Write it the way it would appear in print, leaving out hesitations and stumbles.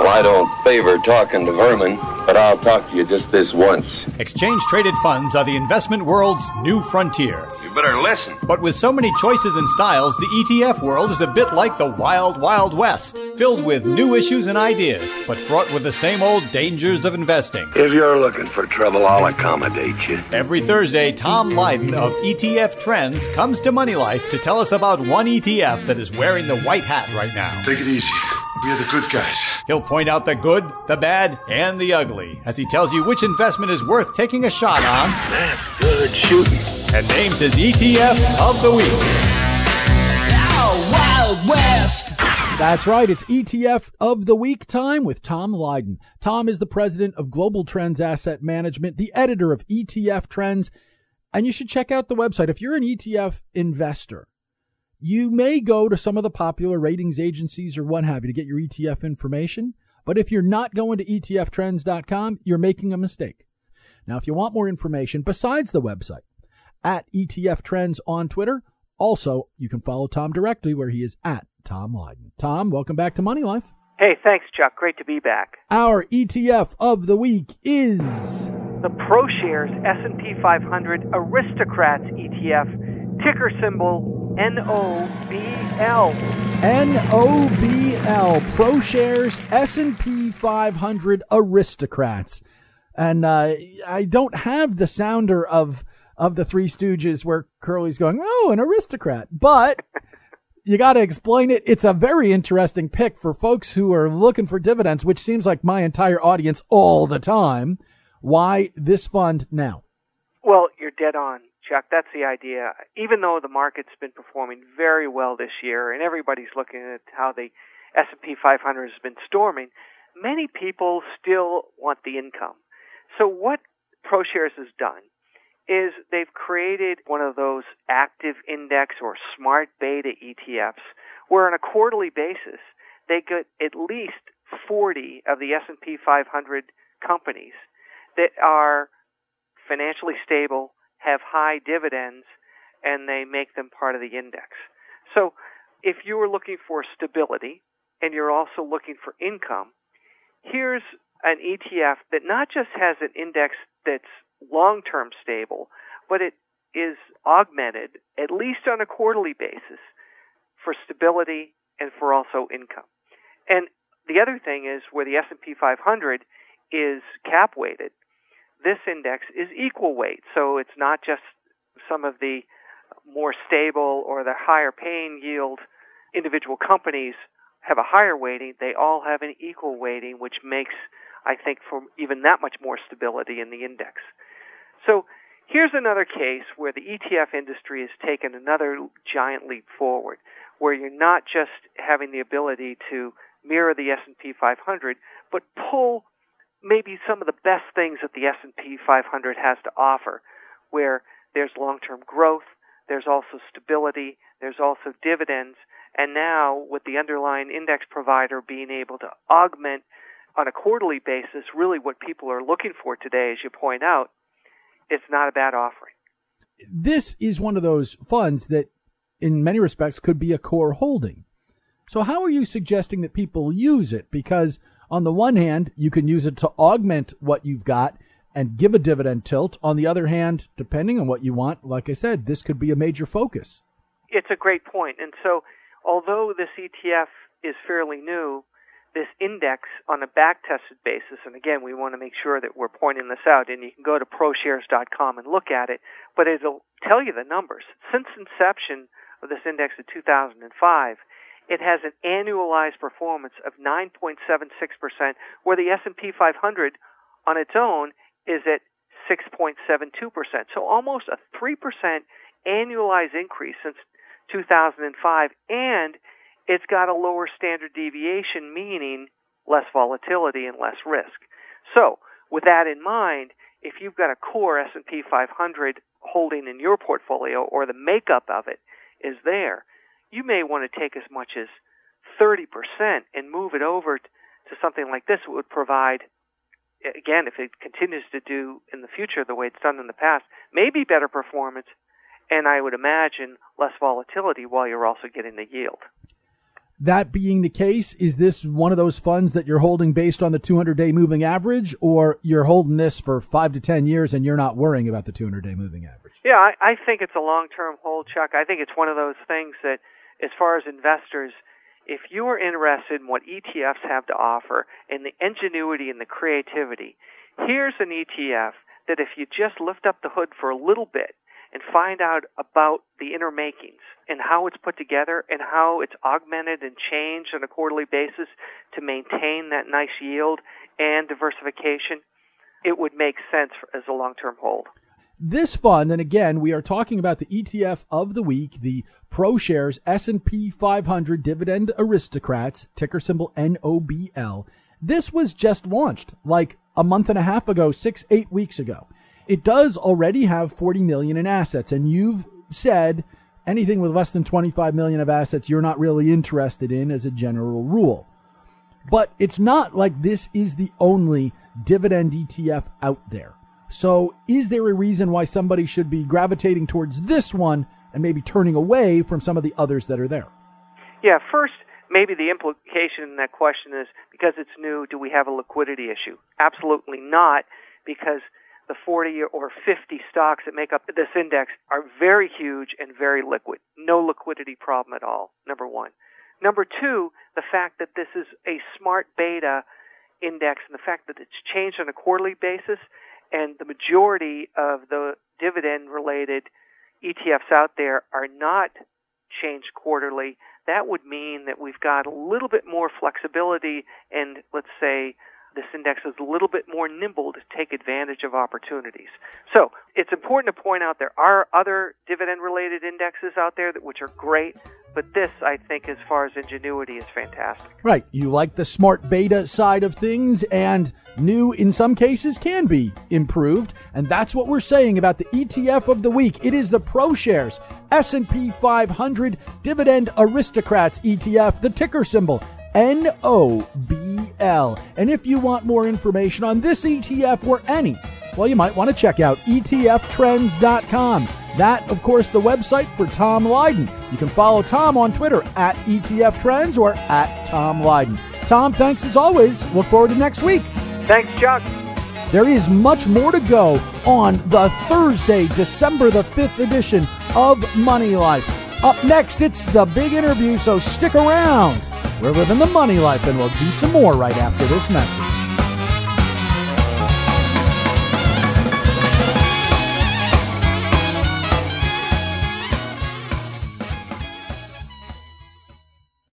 Well, I don't favor talking to vermin, but I'll talk to you just this once. Exchange-traded funds are the investment world's new frontier. You better listen. But with so many choices and styles, the ETF world is a bit like the wild, wild west, filled with new issues and ideas, but fraught with the same old dangers of investing. If you're looking for trouble, I'll accommodate you. Every Thursday, Tom Lydon of ETF Trends comes to Money Life to tell us about one ETF that is wearing the white hat right now. Take it easy. We're the good guys. He'll point out the good, the bad, and the ugly as he tells you which investment is worth taking a shot on. That's good shooting. And names his ETF of the week. Oh, Wild West! That's right. It's ETF of the Week time with Tom Lydon. Tom is the president of Global Trends Asset Management, the editor of ETF Trends, and you should check out the website. If you're an ETF investor, you may go to some of the popular ratings agencies or what have you to get your ETF information. But if you're not going to ETFtrends.com, you're making a mistake. Now, if you want more information besides the website, at ETF Trends on Twitter, also, you can follow Tom directly where he is at Tom Lydon. Tom, welcome back to Money Life. Hey, thanks, Chuck. Great to be back. Our ETF of the week is the ProShares S&P 500 Aristocrats ETF, ticker symbol NOBL. NOBL, ProShares S&P 500 Aristocrats. And I don't have the sounder of the Three Stooges where Curly's going, oh, an aristocrat. But you got to explain it. It's a very interesting pick for folks who are looking for dividends, which seems like my entire audience all the time. Why this fund now? Well, you're dead on, Chuck. That's the idea. Even though the market's been performing very well this year and everybody's looking at how the S&P 500 has been storming, many people still want the income. So what ProShares has done is they've created one of those active index or smart beta ETFs where on a quarterly basis they get at least 40 of the S&P 500 companies that are financially stable, have high dividends, and they make them part of the index. So if you are looking for stability and you're also looking for income, here's an ETF that not just has an index that's long-term stable, but it is augmented, at least on a quarterly basis, for stability and for also income. And the other thing is where the S&P 500 is cap-weighted, this index is equal weight. So it's not just some of the more stable or the higher paying yield individual companies have a higher weighting. They all have an equal weighting, which makes, I think, for even that much more stability in the index. So here's another case where the ETF industry has taken another giant leap forward, where you're not just having the ability to mirror the S&P 500, but pull maybe some of the best things that the S&P 500 has to offer, where there's long-term growth, there's also stability, there's also dividends, and now with the underlying index provider being able to augment on a quarterly basis really what people are looking for today, as you point out, it's not a bad offering. This is one of those funds that in many respects could be a core holding. So how are you suggesting that people use it? Because on the one hand, you can use it to augment what you've got and give a dividend tilt. On the other hand, depending on what you want, like I said, this could be a major focus. It's a great point. And so although this ETF is fairly new, this index on a back-tested basis, and again, we want to make sure that we're pointing this out, and you can go to ProShares.com and look at it, but it'll tell you the numbers. Since inception of this index in 2005, it has an annualized performance of 9.76%, where the S&P 500 on its own is at 6.72%. So almost a 3% annualized increase since 2005, and it's got a lower standard deviation, meaning less volatility and less risk. So with that in mind, if you've got a core S&P 500 holding in your portfolio or the makeup of it is there, you may want to take as much as 30% and move it over to something like this. It would provide, again, if it continues to do in the future the way it's done in the past, maybe better performance, and I would imagine less volatility while you're also getting the yield. That being the case, is this one of those funds that you're holding based on the 200-day moving average, or you're holding this for 5 to 10 years and you're not worrying about the 200-day moving average? Yeah, I think it's a long-term hold, Chuck. I think it's one of those things that, as far as investors, if you are interested in what ETFs have to offer and the ingenuity and the creativity, here's an ETF that if you just lift up the hood for a little bit and find out about the inner makings and how it's put together and how it's augmented and changed on a quarterly basis to maintain that nice yield and diversification, it would make sense as a long-term hold. This fund, and again, we are talking about the ETF of the week, the ProShares S&P 500 Dividend Aristocrats, ticker symbol NOBL. This was just launched like a month and a half ago, 6-8 weeks ago. It does already have 40 million in assets, and you've said anything with less than 25 million of assets you're not really interested in as a general rule. But it's not like this is the only dividend ETF out there. So is there a reason why somebody should be gravitating towards this one and maybe turning away from some of the others that are there? Yeah, first, maybe the implication in that question is, because it's new, do we have a liquidity issue? Absolutely not, because the 40 or 50 stocks that make up this index are very huge and very liquid. No liquidity problem at all, number one. Number two, the fact that this is a smart beta index and the fact that it's changed on a quarterly basis, and the majority of the dividend-related ETFs out there are not changed quarterly, that would mean that we've got a little bit more flexibility, and let's say this index is a little bit more nimble to take advantage of opportunities. So it's important to point out there are other dividend-related indexes out there which are great, but this, I think, as far as ingenuity, is fantastic. Right. You like the smart beta side of things, and new, in some cases, can be improved. And that's what we're saying about the ETF of the week. It is the ProShares S&P 500 Dividend Aristocrats ETF, the ticker symbol NOBL. And if you want more information on this ETF or any, well, you might want to check out ETFtrends.com. That, of course, the website for Tom Lydon. You can follow Tom on Twitter at ETFtrends or at Tom Lydon. Tom, thanks as always. Look forward to next week. Thanks, Chuck. There is much more to go on the Thursday, December the 5th edition of Money Life. Up next, it's the big interview, so stick around. We're living the money life, and we'll do some more right after this message.